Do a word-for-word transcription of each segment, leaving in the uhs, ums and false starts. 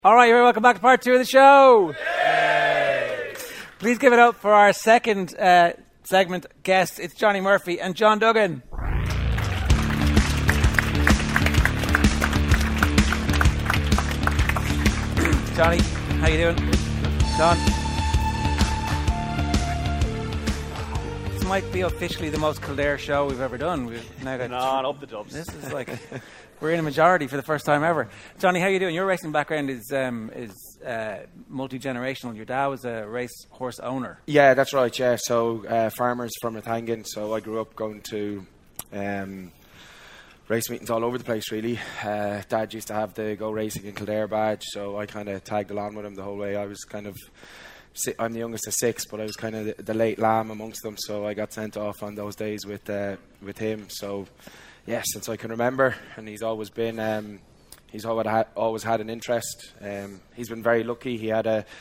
All right, you're welcome back to part two of the show. Yay! Please give it up for our second uh, segment guest. It's Johnny Murphy and John Duggan. Johnny, how you doing? John? This might be officially the most Kildare show we've ever done. We've now got no, up the dubs. This is like... We're in a majority for the first time ever. Johnny, how are you doing? Your racing background is um, is uh, multi-generational. Your dad was a racehorse owner. Yeah, that's right, yeah. So uh, farmers from Rathangan. So I grew up going to um, race meetings all over the place, really. Uh, Dad used to have the Go Racing in Kildare badge, so I kind of tagged along with him the whole way. I was kind of... I'm the youngest of six, but I was kind of the, the late lamb amongst them, so I got sent off on those days with uh, with him. So... yeah, since I can remember, and he's always been, um, he's always had, always had an interest. Um, he's been very lucky. He had a,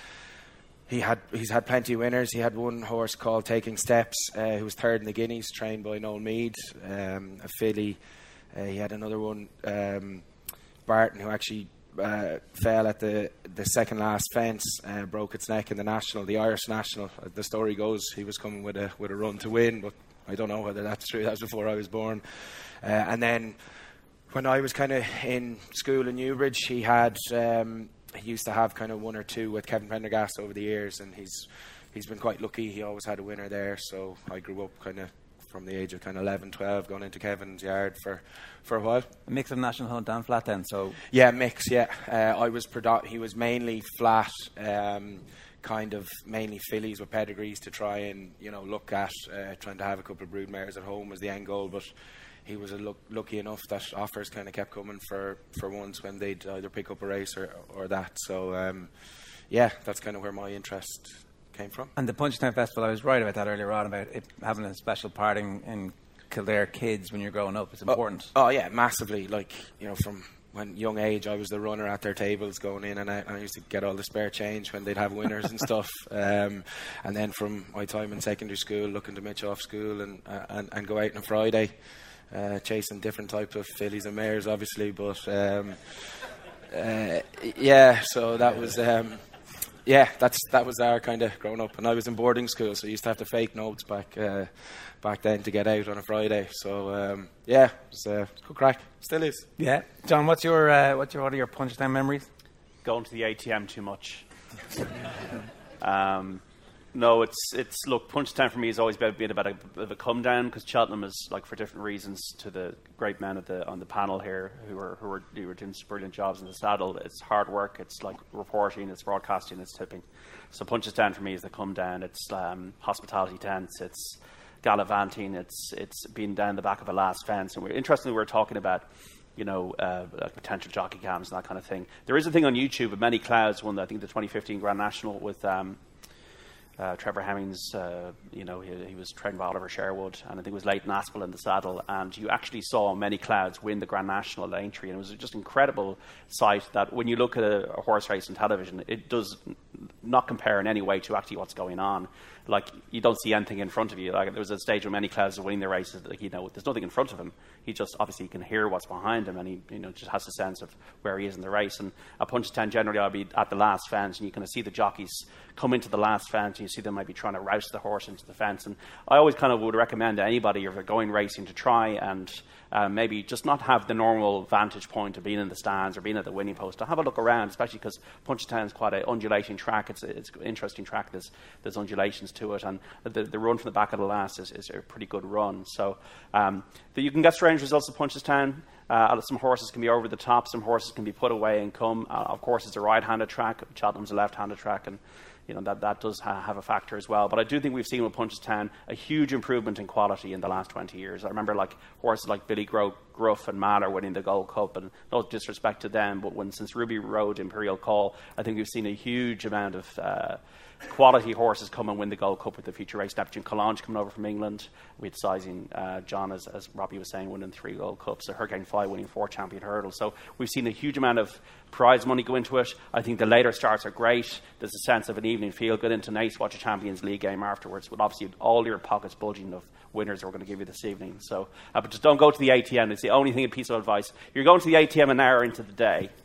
he had, he's had plenty of winners. He had one horse called Taking Steps, uh, who was third in the Guineas, trained by Noel Meade, um, a filly. Uh, he had another one, um, Barton, who actually uh, fell at the the second last fence, uh, broke its neck in the national, the Irish national. Uh, the story goes he was coming with a with a run to win, but I don't know whether that's true. That was before I was born. Uh, and then when I was kind of in school in Newbridge, he had um, he used to have kind of one or two with Kevin Prendergast over the years, and he's he's been quite lucky. He always had a winner there, so I grew up kind of from the age of kind of eleven, twelve, going into Kevin's yard for, for a while. A mix of National Hunt and flat then, so... Yeah, mix, yeah. Uh, I was predo- he was mainly flat, um, kind of mainly fillies with pedigrees to try and, you know, look at, uh, trying to have a couple of broodmares at home was the end goal, but... he was a look, lucky enough that offers kind of kept coming for, for once when they'd either pick up a race or, or that. So, um, yeah, that's kind of where my interest came from. And the Punchestown Festival, I was right about that earlier on, about it having a special part in, in Kildare kids when you're growing up. It's important. Oh, oh, yeah, massively. Like, you know, from when young age, I was the runner at their tables going in and out, and I used to get all the spare change when they'd have winners and stuff. Um, and then from my time in secondary school, looking to mitch off school and, uh, and, and go out on a Friday. Uh, chasing different types of fillies and mares, obviously, but um, uh, yeah. So that was, um, yeah. That's that was our kind of growing up, and I was in boarding school, so I used to have to fake notes back uh, back then to get out on a Friday. So um, yeah, it was uh, good crack. Still is. Yeah, John. What's your uh, what's your what are your Punchestown memories? Going to the A T M too much. um, No, it's it's look. Punchestown for me has always been, been about a bit of a come down because Cheltenham is, like, for different reasons, to the great men at the on the panel here who are who are, who are doing brilliant jobs in the saddle. It's hard work. It's like reporting. It's broadcasting. It's tipping. So Punchestown for me is the come down. It's um, hospitality tents. It's gallivanting. It's it's being down the back of a last fence. And we're interestingly we're talking about, you know, uh, like potential jockey cams and that kind of thing. There is a thing on YouTube. Many Clouds won, I think, the twenty fifteen Grand National with. Um, Uh, Trevor Hemmings, uh, you know, he, he was trained by Oliver Sherwood, and I think it was Leighton Aspel in the saddle, and you actually saw Many Clouds win the Grand National at Aintree, and it was just an incredible sight that when you look at a, a horse race on television, it does not compare in any way to actually what's going on. Like, you don't see anything in front of you. Like, there was a stage when Many Clouds was winning the races, like, you know, there's nothing in front of him. He just, obviously, he can hear what's behind him, and he, you know, just has a sense of where he is in the race. And at Punchestown, generally, I'll be at the last fence, and you kind of see the jockeys come into the last fence, and you see them maybe trying to rouse the horse into the fence. And I always kind of would recommend to anybody, if they're going racing, to try and uh, maybe just not have the normal vantage point of being in the stands or being at the winning post, to have a look around, especially because Punchestown is quite an undulating track. It's, a, it's an interesting track. There's, there's undulations to it, and the, the run from the back of the last is, is a pretty good run. So um, the, you can get strange results at Punchestown. Uh, some horses can be over the top, some horses can be put away and come. Uh, of course, it's a right-handed track. Cheltenham's a left-handed track, and you know that, that does ha- have a factor as well. But I do think we've seen with Punchestown a huge improvement in quality in the last twenty years. I remember like horses like Billy Gro- Gruff and Mahler winning the Gold Cup, and no disrespect to them, but when since Ruby Road, Imperial Call, I think we've seen a huge amount of uh, quality horses come and win the Gold Cup with the future race. Neptune Collonge coming over from England. We had Sizing uh, John, as, as Robbie was saying, winning three Gold Cups. A Hurricane Fly winning four champion hurdles. So we've seen a huge amount of prize money go into it. I think the later starts are great. There's a sense of an evening feel good into nice, watch a Champions League game afterwards, but obviously all your pockets bulging of winners we're going to give you this evening. So, uh, but just don't go to the A T M. It's the only thing, a piece of advice. You're going to the A T M an hour into the day.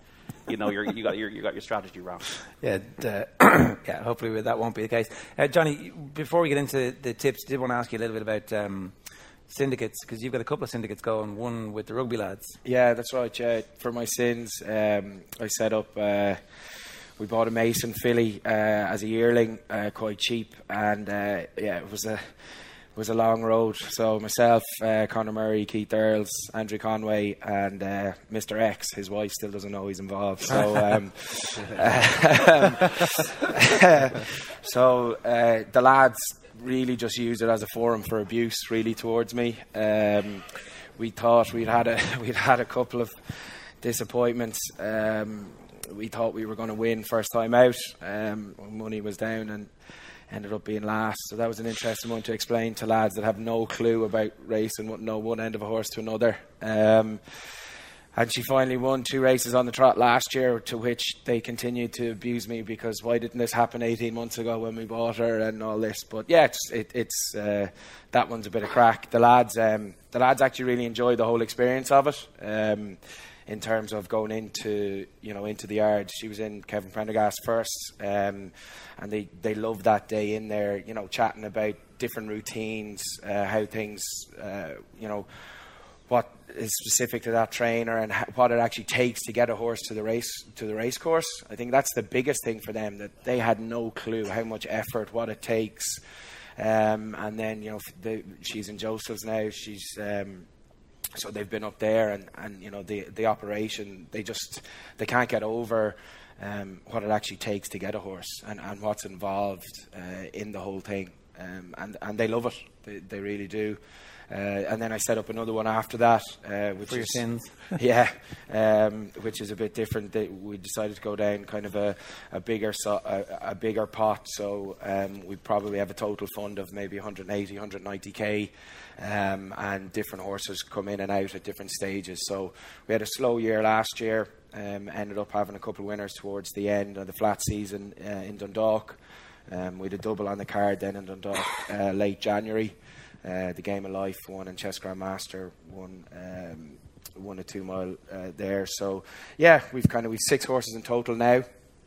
you know, you're, you got your you got your strategy wrong. Yeah, uh, yeah. Hopefully that won't be the case. Uh, Johnny, before we get into the tips, I did want to ask you a little bit about um, syndicates, because you've got a couple of syndicates going. One with the rugby lads. Yeah, that's right. Yeah, for my sins, um, I set up. Uh, we bought a Mason filly uh, as a yearling, uh, quite cheap, and uh, yeah, it was a. It was a long road. So myself, uh, Conor Murray, Keith Earls, Andrew Conway, and uh, Mister X. His wife still doesn't know he's involved. So, um, um, so uh, the lads really just used it as a forum for abuse, really, towards me. Um, we thought we'd had a we'd had a couple of disappointments. Um, we thought we were going to win first time out. Um, money was down and ended up being last. So that was an interesting one to explain to lads that have no clue about racing, wouldn't know one end of a horse to another. Um, and she finally won two races on the trot last year, to which they continued to abuse me because why didn't this happen eighteen months ago when we bought her and all this. But yeah, it's, it, it's uh, that one's a bit of crack. The lads, um, the lads actually really enjoyed the whole experience of it. Um, in terms of going into, you know, into the yard. She was in Kevin Prendergast first, um, and they, they loved that day in there, you know, chatting about different routines, uh, how things, uh, you know, what is specific to that trainer and ha- what it actually takes to get a horse to the race to the race course. I think that's the biggest thing for them, that they had no clue how much effort, what it takes. Um, and then, you know, the, she's in Joseph's now. She's... Um, So they've been up there, and, and you know the the operation. They just they can't get over um, what it actually takes to get a horse, and, and what's involved uh, in the whole thing. Um, and and they love it. They they really do. Uh, and then I set up another one after that, uh, which For your is sins. yeah, um, which is a bit different. They, we decided to go down kind of a a bigger so, a, a bigger pot. So um, we probably have a total fund of maybe one eighty, one ninety k. Um, and different horses come in and out at different stages. So we had a slow year last year, um, ended up having a couple of winners towards the end of the flat season uh, in Dundalk. Um, we had a double on the card then in Dundalk uh, late January. Uh, the Game of Life won, and Chess Grandmaster won um, won a two mile uh, there. So yeah, we've kind of we've six horses in total now.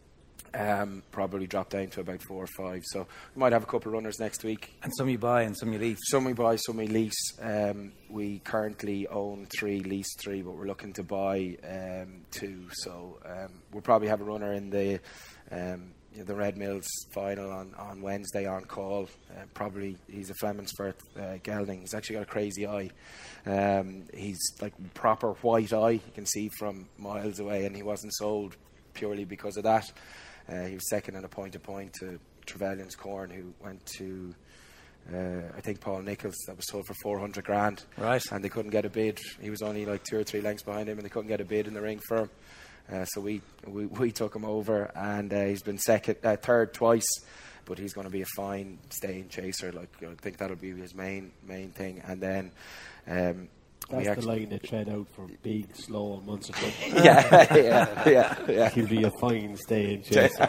Um, probably drop down to about four or five. So we might have a couple of runners next week. And some you buy and some you lease. Some we buy, some we lease. Um, we currently own three, lease three, but we're looking to buy um, two. So um, we'll probably have a runner in the um, you know, the Red Mills final on, on Wednesday on call. Uh, probably he's a Flemensford uh, gelding. He's actually got a crazy eye. Um, he's like proper white eye. You can see from miles away, and he wasn't sold purely because of that. Uh, he was second in a point-to-point to Trevelyan's Corn, who went to, uh, I think, Paul Nichols. That was sold for four hundred grand. Right. And they couldn't get a bid. He was only like two or three lengths behind him, and they couldn't get a bid in the ring for him. Uh, so we, we we took him over, and uh, he's been second, uh, third twice. But he's going to be a fine staying chaser. Like, I think that'll be his main main thing. And then. Um, That's we the actually, line they tread out for big, slow, and months of yeah, yeah, yeah, yeah. He'll be a fine stay in chaser.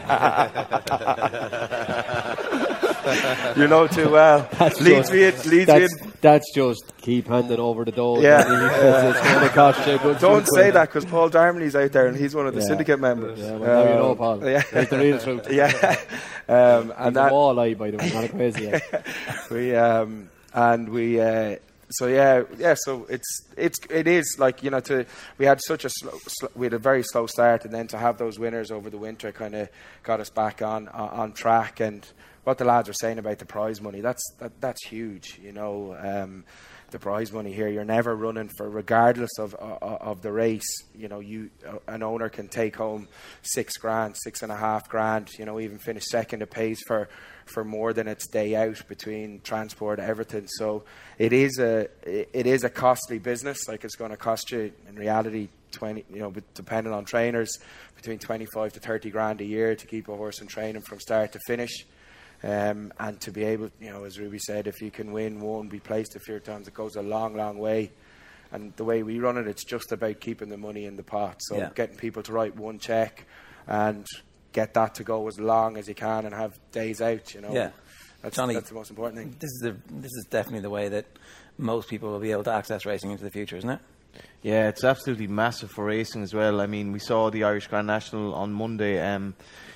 You know too well. That's leads just, me in. Leads that's, me in. that's just keep handing over the dole. Yeah. Because it's going to cost you a good Don't few say quid. that, because Paul Darmley's out there and he's one of the Yeah. syndicate members. Yeah, well, now you know, Um, Paul. Yeah. There's the real truth. Yeah. Um, He's and a that walleye, by the way, not a crazy one. we um, and we. Uh, So yeah, yeah. So it's it's it is like, you know, to we had such a slow, slow we had a very slow start, and then to have those winners over the winter kind of got us back on on track. And what the lads are saying about the prize money, that's that, that's huge. You know, um, the prize money here, you're never running for, regardless of of, of the race. You know, you uh, an owner can take home six grand, six and a half grand. You know, even finish second. It pays for. for more than its day out between transport, everything. So it is a it is a costly business. Like, it's going to cost you in reality twenty, you know, depending on trainers, between twenty-five to thirty grand a year to keep a horse in training from start to finish. Um, and to be able, you know, as Ruby said, if you can win one, be placed a few times, it goes a long, long way. And the way we run it, it's just about keeping the money in the pot. So Yeah. getting people to write one check and get that to go as long as you can and have days out, you know. Yeah. That's, Johnny, that's the most important thing. This is the this is definitely the way that most people will be able to access racing into the future, isn't it? Yeah, it's absolutely massive for racing as well. I mean, we saw the Irish Grand National on Monday. Um,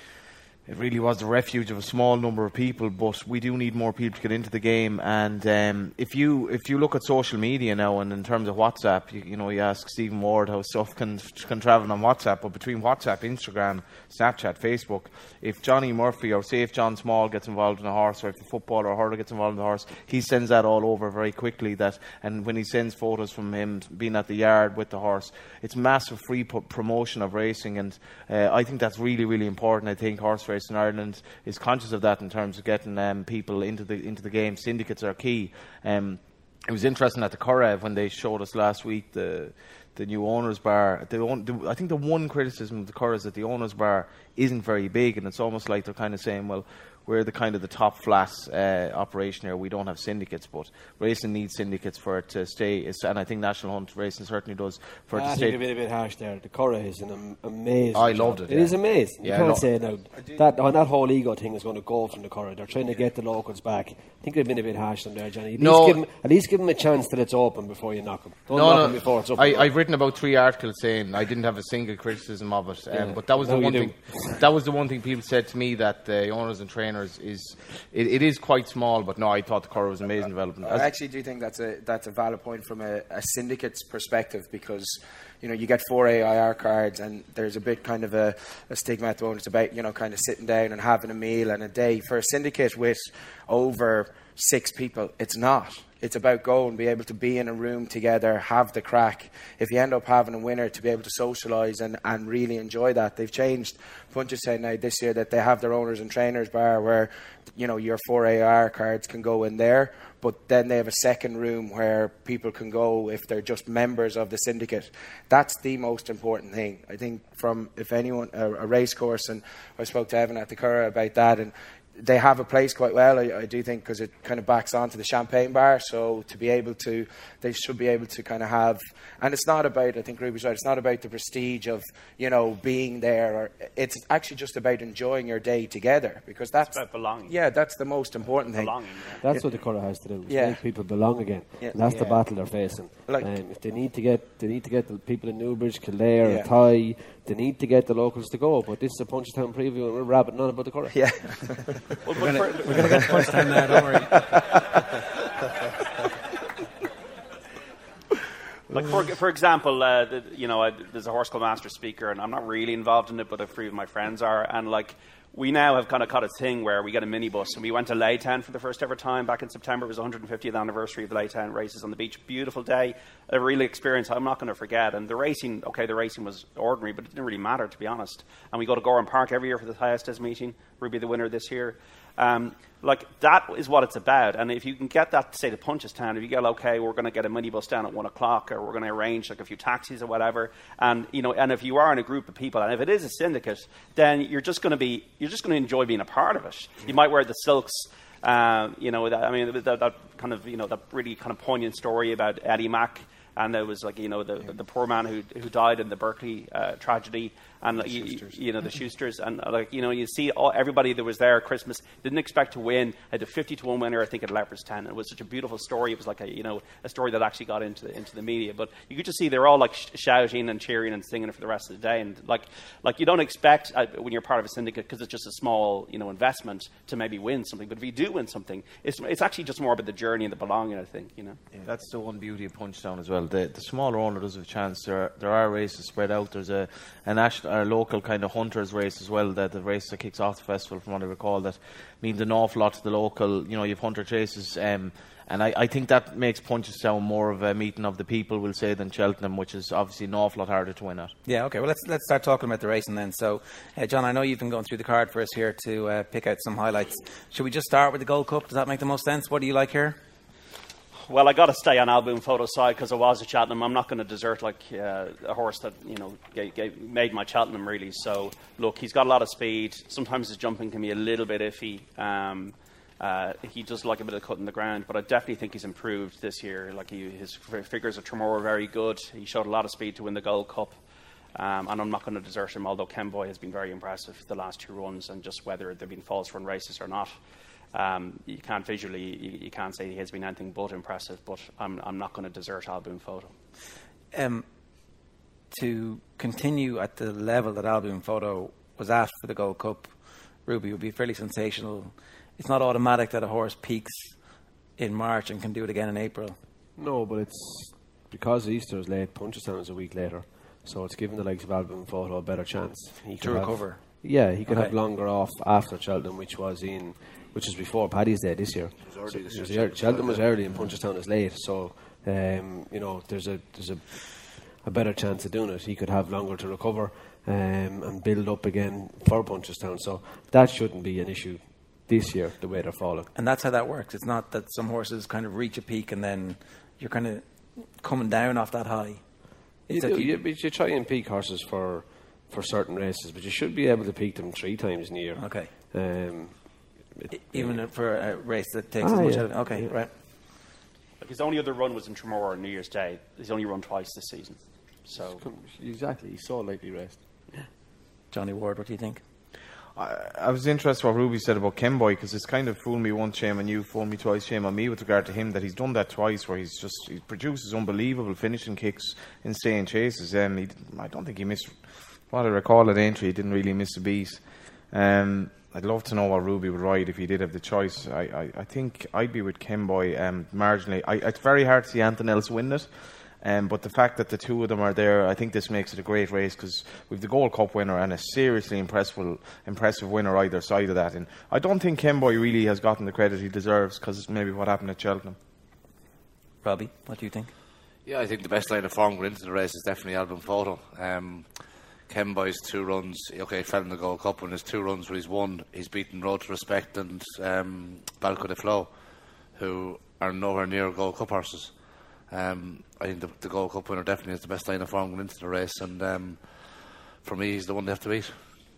it really was the refuge of a small number of people, but we do need more people to get into the game. And um, if you if you look at social media now, and in terms of WhatsApp, you, you know, you ask Stephen Ward how stuff can can travel on WhatsApp, but between WhatsApp, Instagram, Snapchat, Facebook, if Johnny Murphy or say if John Small gets involved in a horse, or if a footballer or hurler gets involved in a horse, he sends that all over very quickly. That and when he sends photos from him being at the yard with the horse, it's massive free p- promotion of racing, and uh, I think that's really really important. I think horse racing in Ireland is conscious of that in terms of getting um, people into the into the game. Syndicates are key. Um, it was interesting at the Curragh when they showed us last week the the new owners bar. The, the, I think the one criticism of the Curragh is that the owners bar isn't very big, and it's almost like they're kind of saying, well, we're the kind of the top flat uh, operation here. We don't have syndicates, but racing needs syndicates for it to stay. It's, and I think National Hunt Racing certainly does for it I to think stay. you're being a bit harsh there. The Curragh is an am- amazing. I job. loved it, It yeah. is amazing. Yeah, you no. can't say now that oh, that whole ego thing is going to go from the Curragh. They're trying to get the locals back. I think they've been a bit harsh on there, Johnny. At No. least give them, at least give them a chance till it's open before you knock them. Don't No, knock no. them before it's open. I, I've written about three articles saying I didn't have a single criticism of it, um, Yeah. but that was No, the you one do. thing. That was the one thing people said to me, that the owners and trainers is it, it is quite small. But no, I thought the Curragh was an amazing development. I actually do think that's a that's a valid point from a, a syndicate's perspective, because you know you get four A I R cards, and there's a bit kind of a, a stigma at the moment. It's about you know kind of sitting down and having a meal and a day. For a syndicate with over six people, it's not. It's about going, be able to be in a room together, have the crack. If you end up having a winner, to be able to socialise and, and really enjoy that. They've changed Punchestown now this year that they have their owners and trainers bar where, you know, your four A R cards can go in there. But then they have a second room where people can go if they're just members of the syndicate. That's the most important thing. I think from, if anyone, a, a race course, and I spoke to Evan at the Curragh about that, and they have a place quite well, I, I do think, because it kind of backs onto the champagne bar. So to be able to, they should be able to kind of have, and it's not about, I think Ruby's right, it's not about the prestige of, you know, being there. Or it's actually just about enjoying your day together, because that's, It's about belonging. yeah, that's the most important thing. Belonging, yeah. That's what the Curragh has to do. Is Yeah. make people belong again. Yeah. And that's the Yeah. battle they're facing. Like- um, if they need to get, they need to get the people in Newbridge, Kildare, Yeah. Athy, they need to get the locals to go. But this is a Punchestown preview, and we're rabbiting on about the Curragh. Yeah. Well, but for- We're going to get to Punchestown now, don't worry. Like for for example, uh, the, you know, I, there's a horse called Master Speaker, and I'm not really involved in it, but a few of my friends are, and like we now have kind of caught a thing where we get a minibus, and we went to Laytown for the first ever time back in September. It was the one hundred fiftieth anniversary of the Laytown races on the beach. Beautiful day, a really experience I'm not going to forget. And the racing, okay, the racing was ordinary, but it didn't really matter, to be honest. And we go to Gorham Park every year for the Thyestes meeting. Ruby the winner this year. Um, like that is what it's about, and if you can get that, say, to Punchestown, if you get, okay, we're going to get a minibus down at one o'clock, or we're going to arrange like a few taxis or whatever, and you know, and if you are in a group of people, and if it is a syndicate, then you're just going to be, you're just going to enjoy being a part of it. You might wear the silks. Uh, you know, that, I mean, that, that kind of, you know, that really kind of poignant story about Eddie Mack. And there was, like, you know, the, yeah. the poor man who who died in the Berkeley uh, tragedy, and like, you, you know, the Schusters, and uh, like, you know, you see all, everybody that was there at Christmas didn't expect to win. Had a fifty to one winner, I think, at Leopardstown. It was such a beautiful story. It was like a, you know, a story that actually got into the, into the media. But you could just see they're all like sh- shouting and cheering and singing for the rest of the day. And like, like you don't expect uh, when you're part of a syndicate, because it's just a small, you know, investment, to maybe win something. But if you do win something, it's it's actually just more about the journey and the belonging, I think. You know, yeah. That's the one beauty of Punchestown as well. The, the smaller owner does have a chance. There are, there are races spread out. There's a, a national, or local kind of hunters race as well. That the race that kicks off the festival, from what I recall, that means an awful lot to the local. You know, you've hunter chases, um, and I, I think that makes Punchestown more of a meeting of the people, we'll say, than Cheltenham, which is obviously an awful lot harder to win at. Yeah, okay. Well, let's let's start talking about the racing then. So, uh, John, I know you've been going through the card for us here to uh, pick out some highlights. Should we just start with the Gold Cup? Does that make the most sense? What do you like here? Well, I got to stay on Alboon Photo side because I was at Cheltenham. I'm not going to desert like uh, a horse that, you know, gave, gave, made my Cheltenham really. So look, he's got a lot of speed. Sometimes his jumping can be a little bit iffy. Um, uh, he does like a bit of cut in the ground, but I definitely think he's improved this year. Like he, his figures at Tremor were very good. He showed a lot of speed to win the Gold Cup. Um, and I'm not going to desert him, although Ken Boy has been very impressive the last two runs, and just whether they've been false run races or not. Um, you can't visually, you, you can't say he has been anything but impressive, but I'm, I'm not going to desert Alboon Photo. um, to continue at the level that Albion Photo was at for the Gold Cup, Ruby, would be fairly sensational. It's not automatic that a horse peaks in March and can do it again in April. No, but it's because Easter is late, Punchestown is a week later, so it's given the likes of Albion Photo a better chance. He To could have- recover. Yeah, he could Okay. have longer off after Cheltenham, which was in, which was before Paddy's Day this year. was early So this it was year, ear- Cheltenham was early and Punchestown is late, so um, you know there's a there's a a better chance of doing it. He could have longer to recover um, and build up again for Punchestown, so that shouldn't be an issue this year. The way they're falling. And that's how that works. It's not that some horses kind of reach a peak and then you're kind of coming down off that high. You, It's do, like you- you, but you try and peak horses for for certain races, but you should be able to peak them three times in a year. Okay. Um, E- Even for a race that takes Ah, as much yeah. out of it. Okay, Yeah. right. Like his only other run was in Tremor on New Year's Day. He's only run twice this season. So Exactly, he's so lightly raced. Johnny Ward, what do you think? I, I was interested what Ruby said about Ken Boy, because it's kind of fooled me once, shame on you, fooled me twice, shame on me with regard to him, that he's done that twice where he's just, he produces unbelievable finishing kicks in staying chases. Um, he, didn't- I don't think he missed, what I recall at Aintree, he didn't really miss a beat. Um, I'd love to know what Ruby would ride if he did have the choice. I, I, I think I'd be with Ken Boy um, marginally. I, it's very hard to see Anthony else win it. Um, but the fact that the two of them are there, I think this makes it a great race because we've the Gold Cup winner and a seriously impressive, impressive winner either side of that. And I don't think Ken Boy really has gotten the credit he deserves because it's maybe what happened at Cheltenham. Robbie, what do you think? Yeah, I think the best line of form going into the race is definitely Albion Photo. Um, Ken Boy's two runs, okay, fell in the Gold Cup, and his two runs where he's won, he's beaten Road to Respect and um, Balco de Flo, who are nowhere near Gold Cup horses. Um, I think the, the Gold Cup winner definitely has the best line of form going into the race, and um, for me, he's the one they have to beat.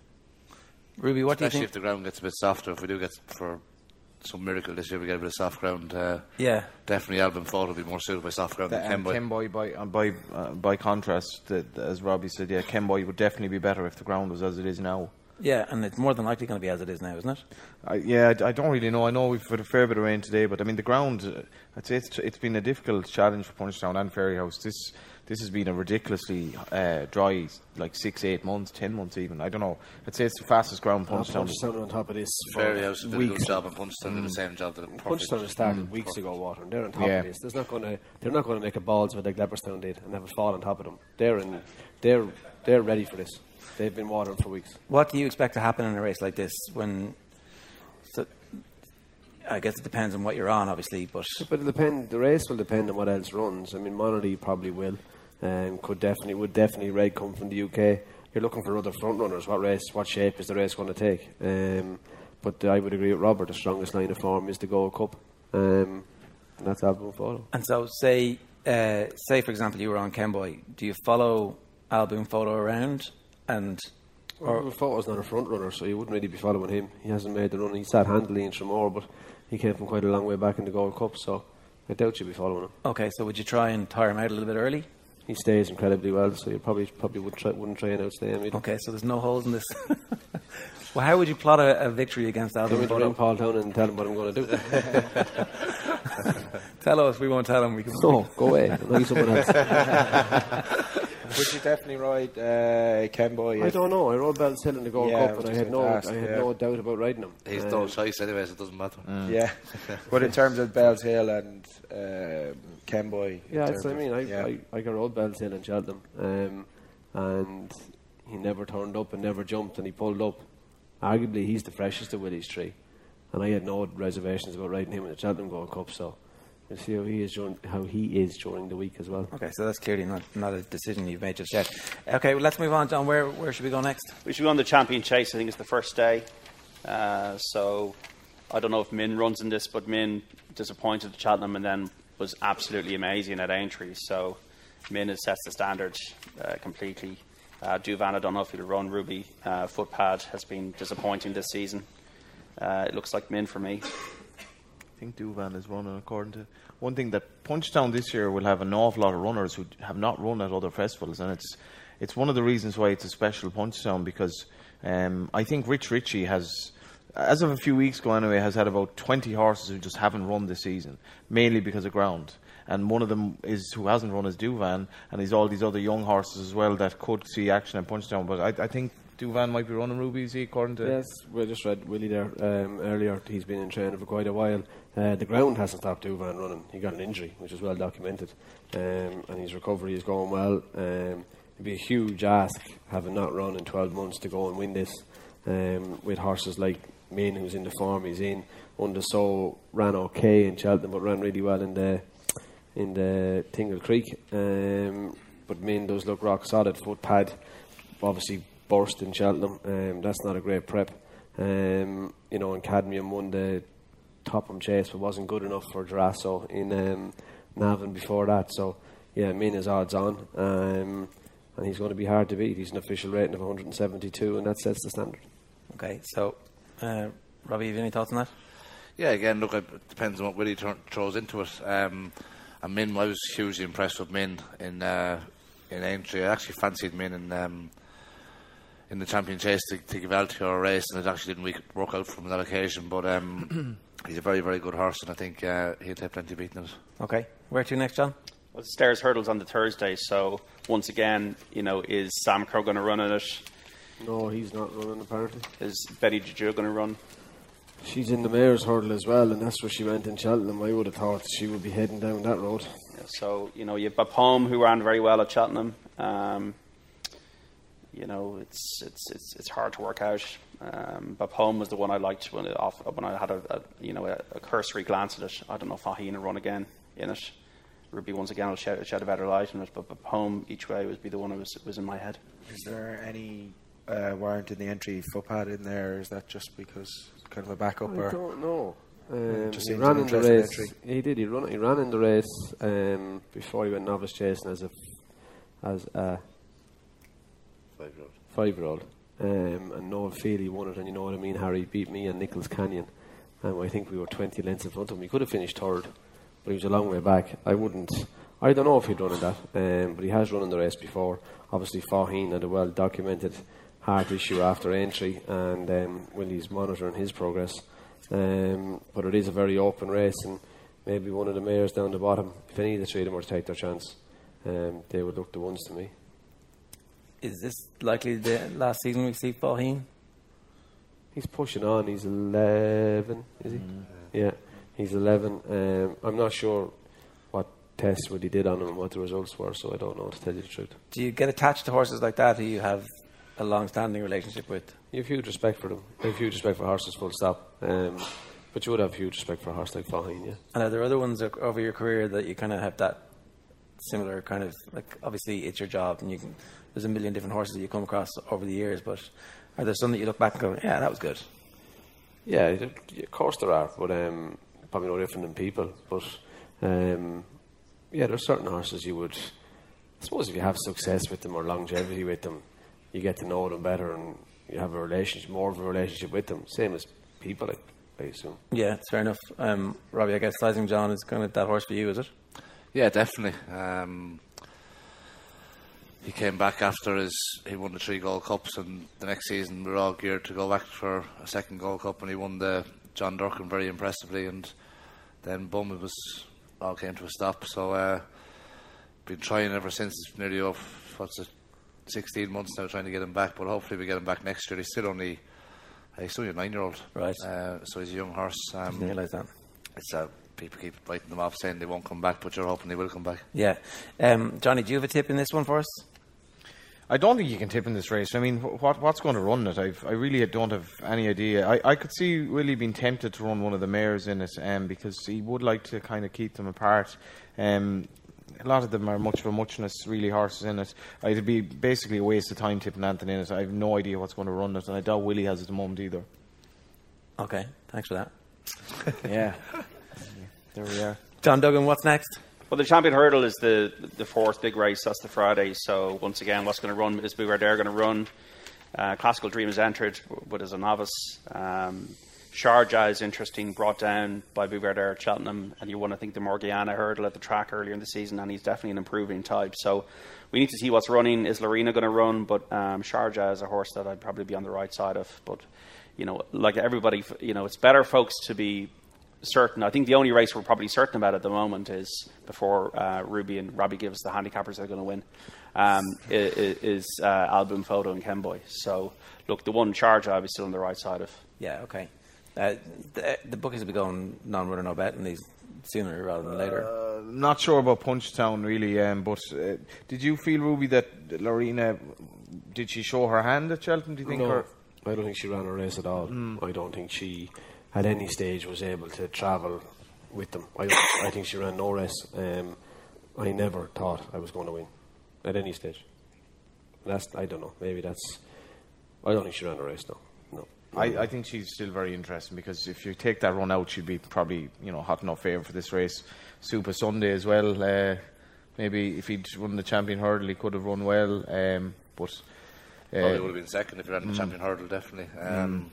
Ruby, what Especially do you if think? the ground gets a bit softer. If we do get, for some miracle this year, we get a bit of soft ground, uh, Yeah. definitely Albion Photo will be more suited by soft ground The, than Ken um, Boy. Ken Boy, by, uh, by, uh, by contrast, the, the- as Robbie said, yeah, Ken Boy would definitely be better if the ground was as it is now. Yeah, and it's more than likely going to be as it is now, isn't it? I, yeah, I, I don't really know. I know we've had a fair bit of rain today, but I mean the ground. Uh, I'd say it's, it's been a difficult challenge for Punchestown and Ferryhouse. This this has been a ridiculously uh, dry, like six, eight months, ten months even. I don't know. I'd say it's the fastest ground Uh, Punchestown. Punchestown on top of this. for Ferryhouse did a weeks. good job, and Punchestown did the same job. Did a perfect- Punchestown has started weeks ago, water, and they're on top Yeah. of this. There's not going to, they're not going to make a balls of it like Leopardstown did and have it fall on top of them. They're in, they're they're ready for this. They've been watering for weeks. What do you expect to happen in a race like this? When, so, I guess it depends on what you're on, obviously, but But it'll depend. The race will depend on what else runs. I mean, Monolith probably will, and could definitely would definitely ride come from the U K. You're looking for other front runners. What race? What shape is the race going to take? Um, but I would agree with Robert. The strongest line of form is the Gold Cup, um, and that's Albion Photo. and so say uh, say for example you were on Ken Boy. Do you follow Albion Photo around and Or well, Photo's not a front runner, so you wouldn't really be following him. He hasn't made the run. He sat handily in Tremor, but he came from quite a long way back in the Gold Cup, so I doubt you'd be following him. okay? So would you try and tire him out a little bit early? He stays incredibly well, so you probably probably would try, wouldn't try and outstay him either. Okay, so there's no holes in this. Well, how would you plot a, a victory against Can Albion we ring Photo? Paul down and tell him what I'm going to do? Tell us, we won't tell him. We can. No, go away. I'll use someone else. Would you definitely ride uh, Ken Boy? I if- don't know. I rode Bell's Hill in the Gold Yeah, I Cup, was and I just had going no, to ask, I had yeah. no doubt about riding him. He's Um, no choice anyway, so it doesn't matter. Yeah, but in terms of Bells Hill and um Ken Boy, in Yeah, terms that's what I of- mean. I, yeah. I, I got rode Bell's Hill in Cheltenham, um, and he never turned up and never jumped, and he pulled up. Arguably, he's the freshest of Willie's three, and I had no reservations about riding him in the Cheltenham Gold Cup. So we'll see how he is during, how he is during the week as well. Okay, so that's clearly not, not a decision you've made just yet. Okay, well, let's move on, John. Where where should we go next? We should be on the Champion Chase. I think it's the first day. Uh, so I don't know if Min runs in this, but Min disappointed at Cheltenham and then was absolutely amazing at Aintree. So Min has sets the standard uh, completely. Uh, Duvan, I don't know if he'll run. Ruby uh, Footpad has been disappointing this season. Uh, it looks like Min for me. I think Duvan is running according to one thing that Punchestown this year will have an awful lot of runners who have not run at other festivals, and it's it's one of the reasons why it's a special Punchestown because um, I think Rich Ritchie has, as of a few weeks ago anyway, has had about twenty horses who just haven't run this season, mainly because of ground. and one of them is who hasn't run is Duvan, and there's all these other young horses as well that could see action at Punchestown. But I, I think Duvan might be running, Ruby, is he, according to... Yes, we just read Willie there um, earlier. He's been in training for quite a while. Uh, the ground hasn't stopped Duvan running. He got an injury, which is well documented, um, and his recovery is going well. Um, it'd be a huge ask, having not run in twelve months, to go and win this um, with horses like Min, who's in the form he's in. Undersow ran okay in Cheltenham, but ran really well in the in the Tingle Creek. Um, but Min does look rock solid. Foot pad, obviously burst in Cheltenham. Um, that's not a great prep. Um, you know, and Cadmium won the Topham Chase, but wasn't good enough for Durasso in um, Navan before that. So, yeah, Min is odds on, um, and he's going to be hard to beat. He's an official rating of one hundred seventy-two, and that sets the standard. Okay, so uh, Robbie, have you any thoughts on that? Yeah, again, look, it depends on what Willie th- throws into it. Um, and Min, I was hugely impressed with Min in uh, in Aintree. I actually fancied Min in um, in the Champion Chase to, to give Altior a race, and it actually didn't work out for him on that occasion. But um, he's a very, very good horse, and I think uh, he'll have plenty of beating it. Okay, where to next, John? Well, the Stairs Hurdles on the Thursday, so once again, you know, is Sam Crow going to run in it? No, he's not running apparently. Is Betty Juju going to run? She's in the Mayor's Hurdle as well, and that's where she went in Cheltenham. I would have thought she would be heading down that road. Yeah, so, you know, you have Bapome, who ran very well at Cheltenham. Um, you know, it's it's it's it's hard to work out. Um, Bapome was the one I liked when it off when I had a, a you know a, a cursory glance at it. I don't know if Faheen will run again in it. Ruby once again will shed, shed a better light on it, but Bapome each way would be the one that was was in my head. Is there any uh, warrant in the entry footpad in there, or is that just because kind of a backup? I or don't know. Um, just he seems ran an in the interesting race. entry. He did. He run. He ran in the race um, before he went novice chasing as a as a Five-year-old. five-year-old. Um, and Noel Feely won it, and you know what I mean. Harry beat me and Nichols Canyon, and I think we were twenty lengths in front of him. He could have finished third, but he was a long way back. I wouldn't. I don't know if he'd run in that, um, but he has run in the race before. Obviously, Faheen had a well documented heart issue after entry, and um, Willie's monitoring his progress. Um, but it is a very open race, and maybe one of the mares down the bottom, if any of the three of them were to take their chance, um, they would look the ones to me. Is this likely the last season we see Faheen? He's pushing on. He's eleven, is he? Mm. Yeah, he's eleven. Um, I'm not sure what tests what he did on him and what the results were, so I don't know, to tell you the truth. Do you get attached to horses like that who you have a long-standing relationship with? You have huge respect for them. You have huge respect for horses, full stop. Um, but you would have huge respect for a horse like Faheen, yeah. And are there other ones o- over your career that you kind of have that similar kind of, like, obviously it's your job and you can, there's a million different horses that you come across over the years, but are there some that you look back and go, yeah, that was good? Yeah, of course there are, but um, probably no different than people. But um, yeah, there's certain horses you would, I suppose, if you have success with them or longevity with them, you get to know them better and you have a relationship, more of a relationship with them. Same as people, I, I assume. Yeah, it's fair enough. Um, Robbie, I guess Sizing John is kind of that horse for you, is it? Yeah, definitely. Um, he came back after his he won the three Gold Cups, and the next season we were all geared to go back for a second Gold Cup, and he won the John Durkin very impressively, and then boom, it was all came to a stop. So uh, been trying ever since. It's nearly off. What's it? sixteen months now trying to get him back, but hopefully we get him back next year. He's still only he's still a nine year old, right? Uh, so he's a young horse. Um, Didn't realise that. It's uh, people keep writing them off saying they won't come back, but you're hoping they will come back. Yeah. Um, Johnny, do you have a tip in this one for us? I don't think you can tip in this race. I mean, wh- what what's going to run it? I've, I really don't have any idea. I, I could see Willie being tempted to run one of the mares in it, um, because he would like to kind of keep them apart. Um, a lot of them are much of a muchness, really, horses in it. It'd be basically a waste of time tipping Anthony in it. I have no idea what's going to run it, and I doubt Willie has at the moment either. Okay, thanks for that. Yeah. There we are. John Duggan, what's next? Well, the Champion Hurdle is the the fourth big race. That's the Friday. So once again, what's going to run is Bouvardere going to run. Uh, Classical Dream is entered, but as a novice. Um, Sharjah is interesting, brought down by Bouvardere at Cheltenham, and you won, I think, the Morgiana Hurdle at the track earlier in the season, and he's definitely an improving type. So we need to see what's running. Is Lorena going to run? But um, Sharjah is a horse that I'd probably be on the right side of. But, you know, like everybody, you know, it's better, folks, to be certain. I think the only race we're probably certain about at the moment is before uh, Ruby and Robbie give us the handicappers that are going to win. Um, is is uh, Album Photo and Kemboy. So look, the one charge I'll be still on the right side of. Yeah, okay. Uh, the, the bookies will be going non-runner, no bet, and these sooner rather than later. Uh, not sure about Punchtown really, um, but uh, did you feel, Ruby, that Lorena, did she show her hand at Cheltenham, do you think? No, or? I don't think she ran a race at all. Mm. I don't think she at any stage was able to travel with them. I, I think she ran no race. Um, I never thought I was going to win at any stage. That's, I don't know, maybe that's, I don't think she ran a race, no. no. I, I think she's still very interesting, because if you take that run out, she'd be probably, you know, hot enough favourite for this race. Super Sunday as well. Uh, maybe if he'd run the champion hurdle, he could have run well. Um, but uh, probably would have been second if he ran the mm. champion hurdle, definitely. Um,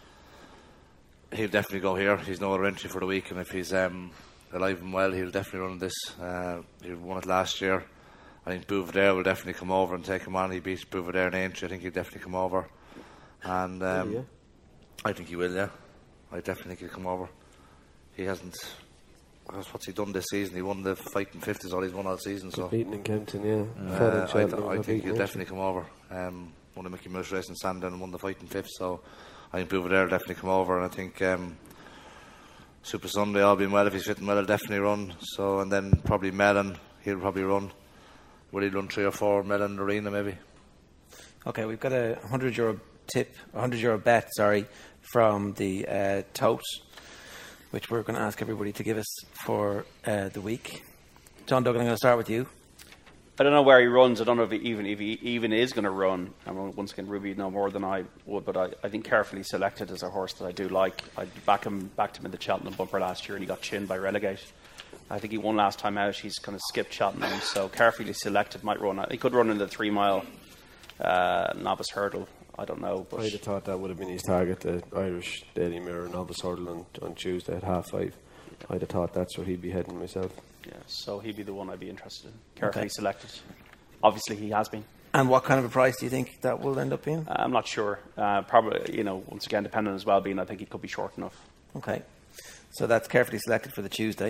mm. He'll definitely go here. He's no other entry for the week, and if he's um, alive and well, he'll definitely run this. Uh, he won it last year. I think Bouvardere will definitely come over and take him on. He beats Bouvardere in entry. I think he'll definitely come over. And um, yeah. I think he will, yeah. I definitely think he'll come over. He hasn't. What's he done this season? He won the fighting fifth, is all he's won all season. So beaten in Kempton, yeah. Uh, I, th- I think he'll definitely come over. Um, won the Mickey Mouse race in Sandown and won the fighting fifth. So I think Bouvardere will definitely come over, and I think um, Super Sunday, all being well, if he's fitting well, he'll definitely run. So and then probably Mellon, he'll probably run. Will he run three or four? Mellon Arena maybe. Okay, we've got a hundred euro tip, a hundred euro bet, sorry, from the uh, Tote, which we're going to ask everybody to give us for uh, the week. John Duggan, I'm going to start with you. I don't know where he runs. I don't know if he even if he even is going to run. I mean, once again, Ruby know more than I would, but I, I think Carefully Selected is a horse that I do like. I back him backed him in the Cheltenham bumper last year, and he got chinned by Relegate. I think he won last time out. He's kind of skipped Cheltenham, so Carefully Selected might run. He could run in the three mile uh, novice hurdle. I don't know. But I'd have thought that would have been his target, the Irish Daily Mirror novice hurdle on, on Tuesday at half five. Yeah. I'd have thought that's where he'd be heading myself. Yeah, so he'd be the one I'd be interested in. Carefully okay. Selected. Obviously, he has been. And what kind of a price do you think that will end up being? Uh, I'm not sure. Uh, probably, you know, once again, depending on his well-being, I think he could be short enough. Okay. So that's Carefully Selected for the Tuesday.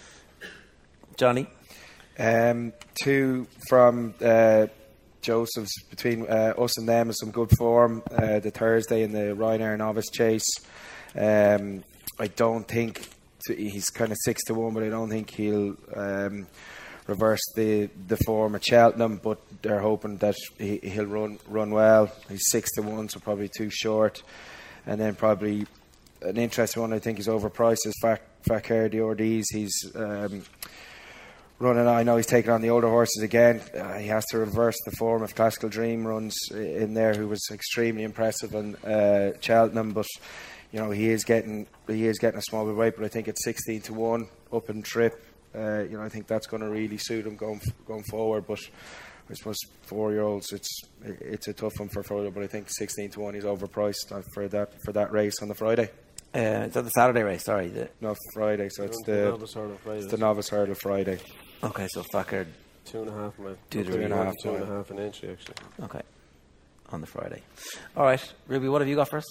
Johnny? Um, two from uh, Joseph's, between uh, us and them is some good form. Uh, the Thursday in the Ryanair Novice Chase. Um, I don't think he's kind of six to one, but I don't think he'll um, reverse the, the form at Cheltenham. But they're hoping that he, he'll run run well. He's six to one, so probably too short. And then probably an interesting one I think is overpriced is Fakir de Ordiz. He's um, running. I know he's taking on the older horses again. Uh, he has to reverse the form if Classical Dream runs in there, who was extremely impressive on uh, Cheltenham, but you know he is getting he is getting a small bit of weight. But I think it's sixteen to one up in trip. Uh, you know I think that's going to really suit him going going forward. But I suppose four year olds it's it's a tough one for Frodo. But I think sixteen to one is overpriced for that for that race on the Friday. Uh, it's on the Saturday race, sorry. The no, Friday, so it's the, the novice hurdle Friday. It's the novice hurdle Friday. Okay, so Fakir two and a half mile. Two, two and a half, two and a half an entry actually. Okay, on the Friday. All right, Ruby, what have you got for us?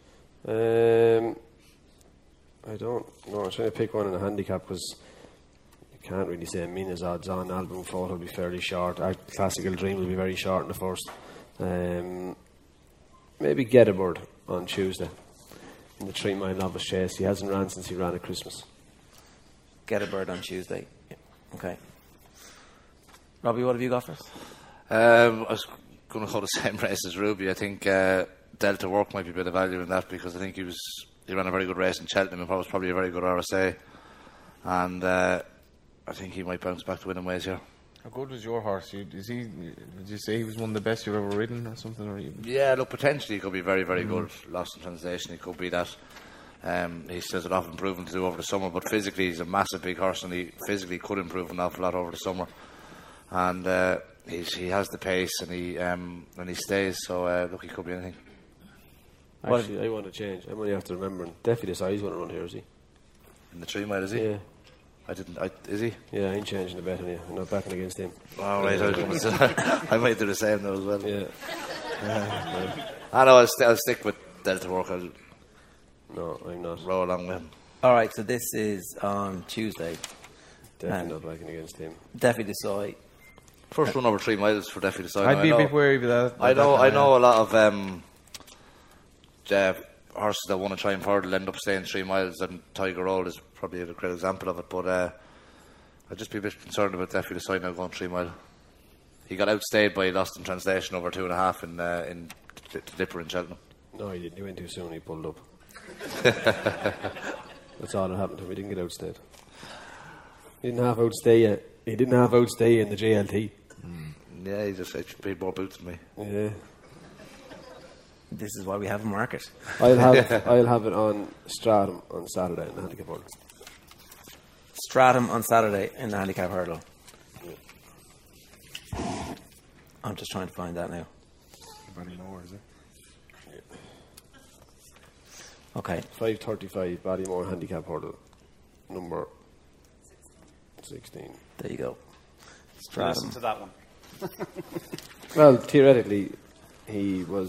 Um, I don't know. I'm trying to pick one in a handicap because you can't really say Mina's odds on. Album Photo will be fairly short. Our Classical Dream will be very short in the first. Um, maybe Get a Bird on Tuesday in the three mile novice chase. He hasn't ran since he ran at Christmas. Get a Bird on Tuesday. Yeah. Okay. Robbie, what have you got for us? Um, I was going to call the same race as Ruby. I think uh, Delta Work might be a bit of value in that because I think he was he ran a very good race in Cheltenham and was probably a very good R S A, and uh, I think he might bounce back to winning ways here. How good was your horse? You, is he? Did you say he was one of the best you've ever ridden or something? Or you? Yeah, look, potentially he could be very, very mm. good. Lost in translation, he could be that. Um, he still has a lot of improvement to do over the summer, but physically he's a massive big horse, and he physically could improve an awful lot over the summer. And uh, he's, he has the pace, and he um, and he stays. So uh, look, he could be anything. Actually, I want to change. I'm only have to remember. Definitely, this eyes want to run here, is he? In the three mile, is he? Yeah. I didn't. I, is he? Yeah, I ain't changing the bet on you. I'm not backing against him. All right, I, was gonna I might do the same though as well. Yeah. yeah. I know. I'll, st- I'll stick with Delta Work. I'll no, I'm not. Roll along with him. All right, so this is on Tuesday. Definitely not backing against him. Definitely Desai. First run over three miles for Definitely Desai. I'd be I a know, bit wary with that. I know, that I kind know a lot of um, uh, horses that want to try and hurdle end up staying three miles, and Tiger Roll is probably a great example of it. But uh, I'd just be a bit concerned about Definitely Desai now going three mile. He got outstayed by Lost in Translation over two and a half in uh, in D- Dipper in Cheltenham. No, he didn't. He went too soon. He pulled up. That's all that happened to him. He didn't get outstayed. He didn't have outstay yet. He didn't have outstay in the J L T. Mm. Yeah, he just he paid more boots than me. Yeah. This is why we have a market. I'll have I'll have it on Stratham on Saturday in the handicap hurdle. Stratham on Saturday in the handicap hurdle. I'm just trying to find that now. Ballymore, is it? Okay. five thirty-five Ballymore handicap hurdle, number sixteen. There you go. Listen to that one. Well, theoretically, he was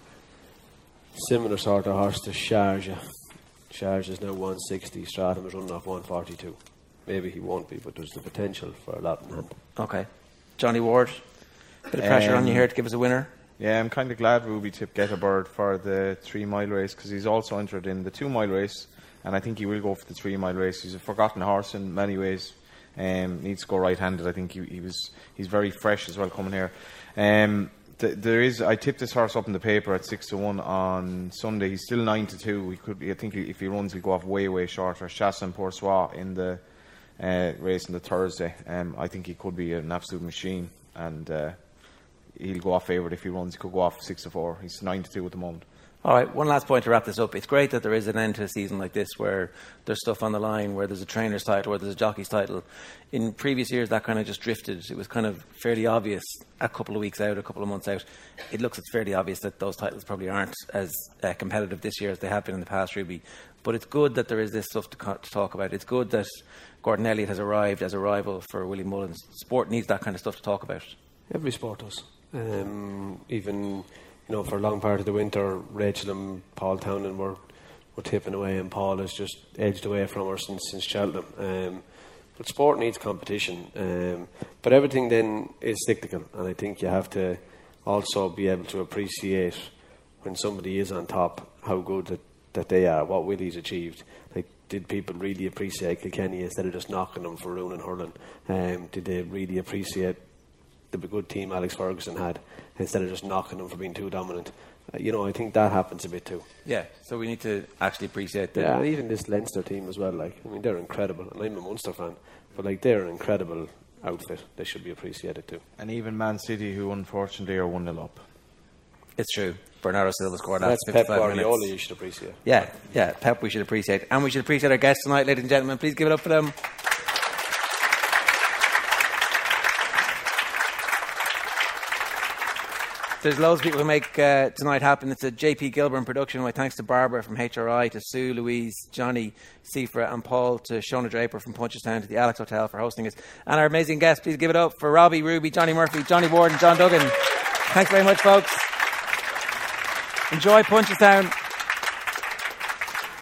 similar sort of horse to Sharjah. Sharjah is now one sixty. Stratham is running off one forty-two. Maybe he won't be, but there's the potential for a lot in hand. Okay. Johnny Ward, bit of pressure Um, on you here to give us a winner. Yeah, I'm kind of glad Ruby tipped Get a Bird for the three mile race because he's also entered in the two mile race, and I think he will go for the three mile race. He's a forgotten horse in many ways. Um, needs to go right handed. I think he, he was he's very fresh as well coming here. Um, th- there is I tipped this horse up in the paper at six to one on Sunday. He's still nine to two. He could I think if he runs he'll go off way way shorter. Chassin Poursois in the uh, race on the Thursday. Um, I think he could be an absolute machine and. Uh, He'll go off favourite if he runs. He could go off six to four. He's nine to two at the moment. All right, one last point to wrap this up. It's great that there is an end to a season like this where there's stuff on the line, where there's a trainer's title, where there's a jockey's title. In previous years, that kind of just drifted. It was kind of fairly obvious a couple of weeks out, a couple of months out. It looks it's fairly obvious that those titles probably aren't as uh, competitive this year as they have been in the past, Ruby. But it's good that there is this stuff to, co- to talk about. It's good that Gordon Elliott has arrived as a rival for Willie Mullins. Sport needs that kind of stuff to talk about. Every sport does. Um, even, you know, for a long part of the winter, Rachel and Paul Townend were, were tipping away, and Paul has just edged away from her since, since Cheltenham. Um, but sport needs competition. Um, but everything then is cyclical, and I think you have to also be able to appreciate when somebody is on top how good that, that they are, what Willie's achieved. Like, did people really appreciate Kilkenny instead of just knocking them for ruining hurling? Um, did they really appreciate the good team Alex Ferguson had instead of just knocking them for being too dominant? Uh, you know, I think that happens a bit too. Yeah, so we need to actually appreciate that. Yeah, and even this Leinster team as well. Like, I mean, they're incredible, and I'm a Munster fan, but like, they're an incredible outfit. They should be appreciated too. And even Man City, who unfortunately are one nil up. It's true. Bernardo Silva scored after That's Pep fifty-five Guardiola minutes. you should appreciate. Yeah, yeah, Pep we should appreciate. And we should appreciate our guests tonight, ladies and gentlemen. Please give it up for them. There's loads of people who make uh, tonight happen. It's a J P Gilburn production. My thanks to Barbara from H R I, to Sue, Louise, Johnny, Seafra and Paul, to Shona Draper from Punchestown, to the Alex Hotel for hosting us. And our amazing guests, please give it up for Robbie, Ruby, Johnny Murphy, Johnny Ward and John Duggan. Thanks very much, folks. Enjoy Punchestown.